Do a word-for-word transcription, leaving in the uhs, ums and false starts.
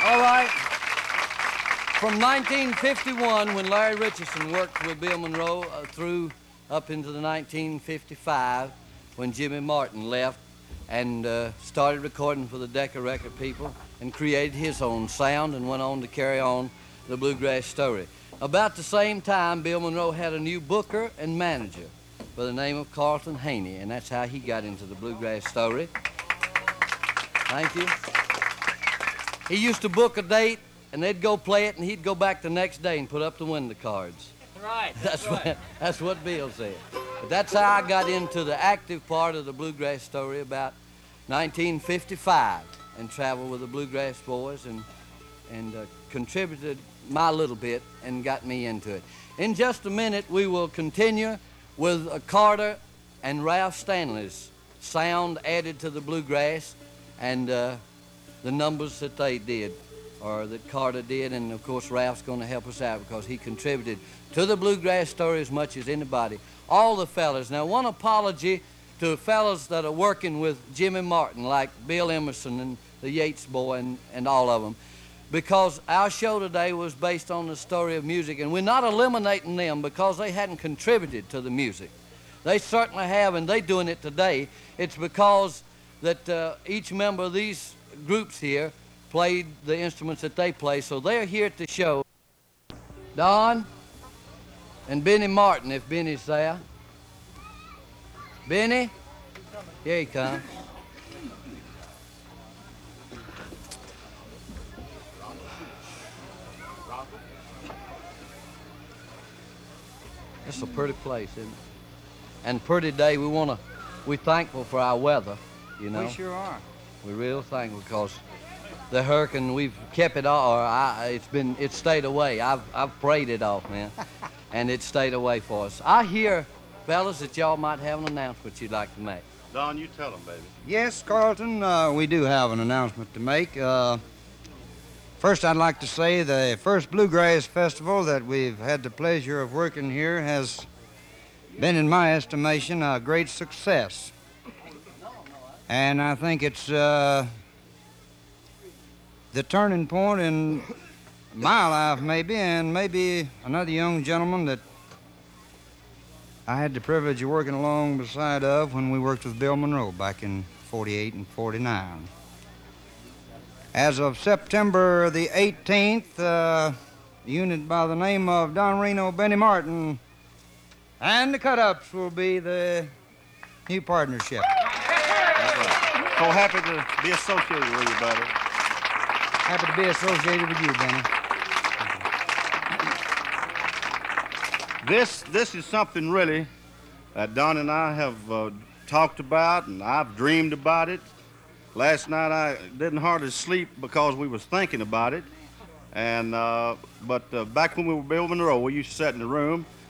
All right. From nineteen fifty-one, when Larry Richardson worked with Bill Monroe, uh, through up into the nineteen fifty-five, when Jimmy Martin left and uh, started recording for the Decca record people and created his own sound and went on to carry on the bluegrass story. About the same time, Bill Monroe had a new booker and manager by the name of Carlton Haney, and that's how he got into the bluegrass story. Thank you. He used to book a date, and they'd go play it, and he'd go back the next day and put up the window cards. Right. That's, that's right. what that's what Bill said. But that's how I got into the active part of the bluegrass story about nineteen fifty-five, and traveled with the Bluegrass Boys and and uh, contributed my little bit and got me into it. In just a minute, we will continue with uh, Carter and Ralph Stanley's sound added to the bluegrass, and uh, the numbers that they did, or that Carter did, and of course Ralph's going to help us out because he contributed to the bluegrass story as much as anybody. All the fellas. Now, one apology to fellas that are working with Jimmy Martin, like Bill Emerson and the Yates Boy and, and all of them, because our show today was based on the story of music, and we're not eliminating them because they hadn't contributed to the music. They certainly have, and they're doing it today. It's because that uh, each member of these groups here played the instruments that they play, so they're here at the show. Don and Benny Martin, if Benny's there. Benny? Here he comes. It's a pretty place, isn't it? And pretty day. We want to, we're thankful for our weather, you know. We sure are. We're real thankful because the hurricane, we've kept it off, or I, it's been, it stayed away. I've, I've prayed it off, man, and it stayed away for us. I hear, fellas, that y'all might have an announcement you'd like to make. Don, you tell them, baby. Yes, Carlton, uh, we do have an announcement to make. Uh, first, I'd like to say the first Bluegrass Festival that we've had the pleasure of working here has been, in my estimation, a great success. And I think it's uh, the turning point in my life, maybe, and maybe another young gentleman that I had the privilege of working along beside of when we worked with Bill Monroe back in forty-eight and forty-nine. As of September the eighteenth, uh, a unit by the name of Don Reno, Benny Martin, and the Cut-Ups will be the new partnership. That's right. So happy to be associated with you, buddy. Happy to be associated with you, Benny. This, this is something really that Don and I have uh, talked about, and I've dreamed about it. Last night I didn't hardly sleep because we was thinking about it. And uh, but uh, back when we were Bill Monroe, we used to sit in the room